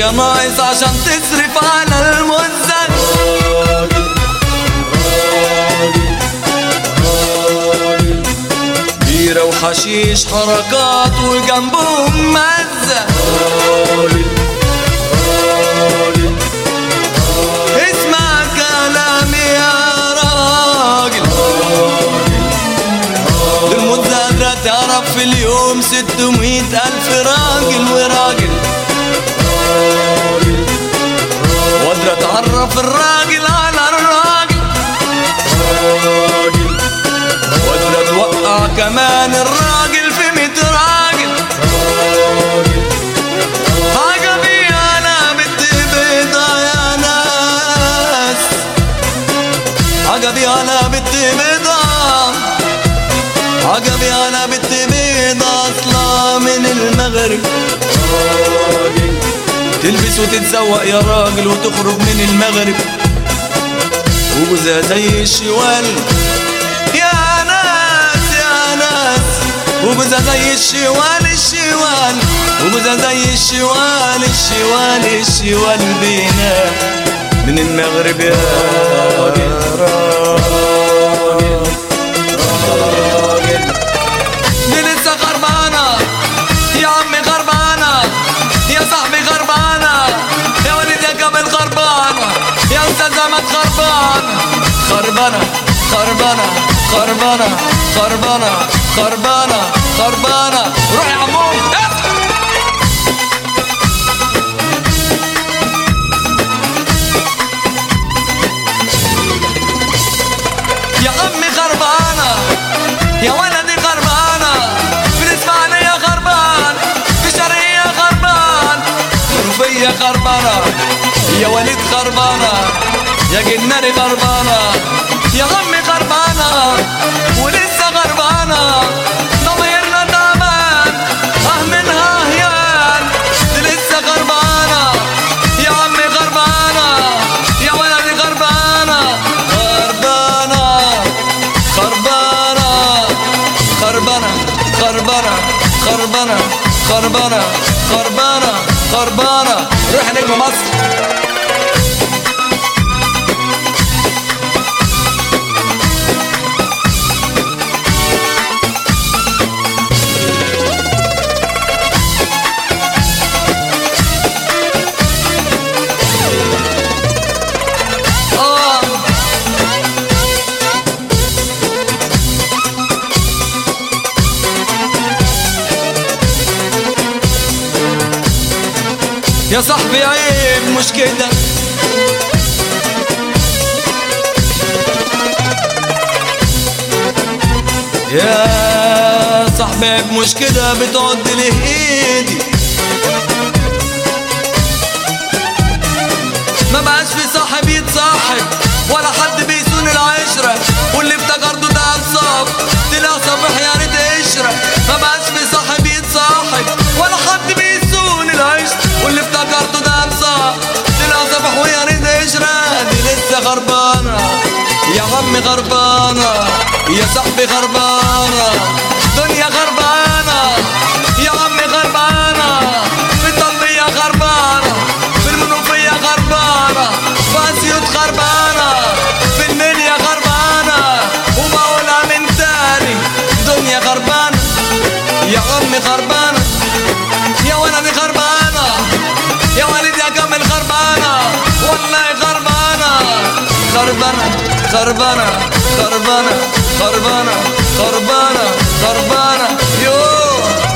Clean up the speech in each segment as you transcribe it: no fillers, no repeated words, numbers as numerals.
يا ناقص عشان تصرف على المزن. بيرة وحشيش حركات وجنبهم مزة. اسمع كلامي يا راجل، المدة قادرة تعرف في اليوم 600,000 راجل وراجل، وقادرة تعرف الراجل على الراجل، وقادرة توقع كمان الراجل في 100 راجل. عجبي أنا بنت بيضة يا ناس، عجبي أنا بنت بيضة، عجبي أنا بنت بيضة أصلا من المغرب. تلبس وتتزوق يا راجل وتخرج من المغرب، وجوزها زي الشوال يا ناس يا ناس، وجوزها زي الشوال الشوال، وجوزها زي الشوال الشوال الشوال بينا من المغرب يا راجل. دي لسه خربانة يا عمي، خربانة يا صاحبي، خربانة يا وليد يا كامل، خربانة يا أستاذ أحمد، خربانة خربانة خربانة خربانة خربانة خربانة خربانة. روح يا عمو يا عمي، خربانة يا ولدي، خربانة في الإسماعيلية، خربان في الشرقية، خربان في المنوفية، خربانة يا وليد، خربانة يا جناري، خربانة يا عمي، خربانة ولسه خربانة. ضميرنا تعبان منها هيان، دي لسه خربانة يا عمي، خربانة يا ولدي، خربانة خربانة خربانة خربانة خربانة خربانة خربانة خربانة خربانة. روح نجم مصر. يا صاحبي عيب مش كده، يا صاحبي عيب مش كده، بتعد ليه ايدي، ما بقاش في صاحب يتصاحب ولا حد بيسون العشرة، واللي افتكرته ده انصاف طلع صبح يا ريت قشرة. ما بقاش في صاحب يتصاحب ولا حد بيسون العشرة، واللي افتكرته ده انصاف طلع صبح ويا ريت قشرة. دي لسه خربانة يا عمي، خربانة يا صاحبي، خربانة دنيا، خربانة يا عمي، خربانة في الطلبية، خربانة في المنوفية، خربانة في أسيوط، خربانة في المنيا، خربانة وبقولها من تاني، دنيا خربانة يا عمي، خربانة يا ولدي، خربانة يا وليد يا كامل، خربانة والله، خربانة خربانة خربانة خربانة خربانة خربانة خربانة يو.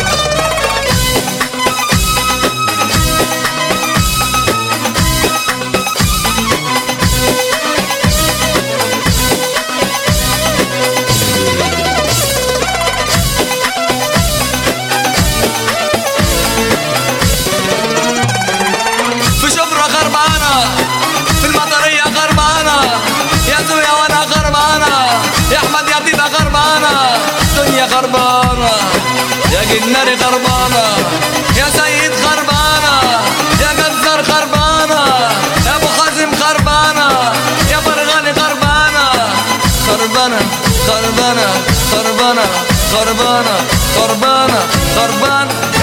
في شبرا، خربانة في المطرية، خربانة يا زويا وانا، خربانة يا احمد يا تيتا، خربانة دنيا، خربانة يا جناري، خربانة يا سيد، خربانة يا جزار، خربانة يا ابو حازم، خربانة يا فرغاني، خربانة خربانة خربانة خربانة خربانة خربانة خربانة.